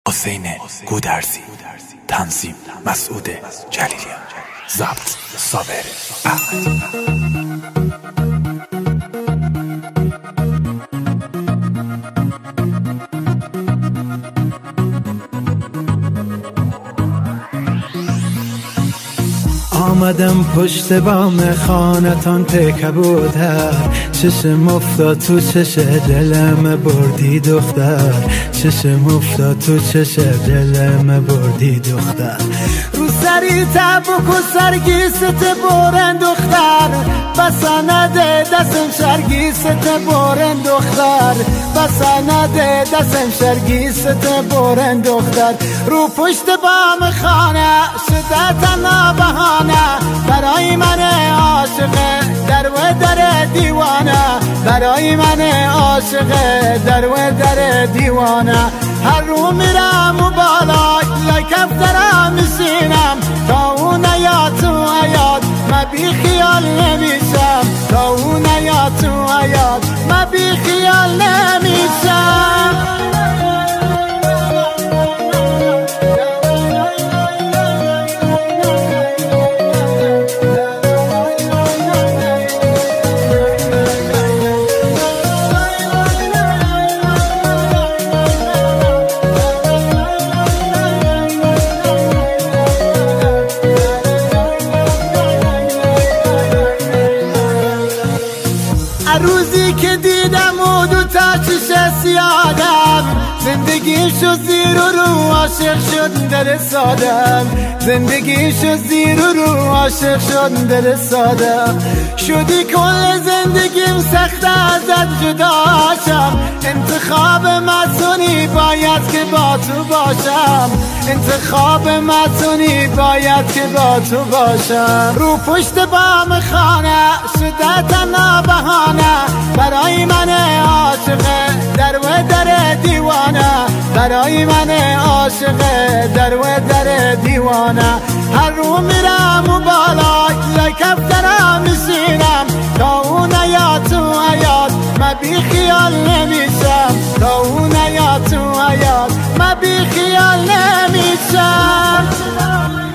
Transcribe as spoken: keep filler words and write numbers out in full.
حسین گودرزی، تنظیم مسعود جلیلیان، ضبط صابر احمدی. آمدم پشت بام خانتان تکبودر، چشم افتاد تو چش دلم بردی دختر، چشم افتاد تو چش دلم بردی دختر. رو سری تبک و سرگیست برن دختر، بسنده دستم شرگیست برن دختر، بسنده دستم شرگیست برن دختر. رو پشت بام خانه شده تنها بهانه، برای من عاشق در و در دیوانه، برای من عاشق در و در دیوانه. هر رو میرم و بالا لای کفترم میشینم، تا اون نیاد تو حیات من بی خیال نمیشم، تا اون نیاد تو حیات من بی خیال نمیشم. روزی که دیدم و دو تا چشم سیادم، زندگی شو زیر و رو عاشق شد دل سادم، زندگی شو زیر و رو عاشق شد دل سادم. شدی کل زندگیم سخت ازت جداشم، انتخاب مسونی باید که با تو باشم، انتخاب مسونی باید که با تو باشم. رو پشت بام خانه شده تنها بهانه، برای من عاشق در و در دیوانه، برای من عاشق در و در دیوانه. هر رو میرم و بالا لای کفترم میشینم، تا اون نیاد تو حیات من بی خیال نمیشم، تا اون نیاد تو حیات من بی خیال نمیشم.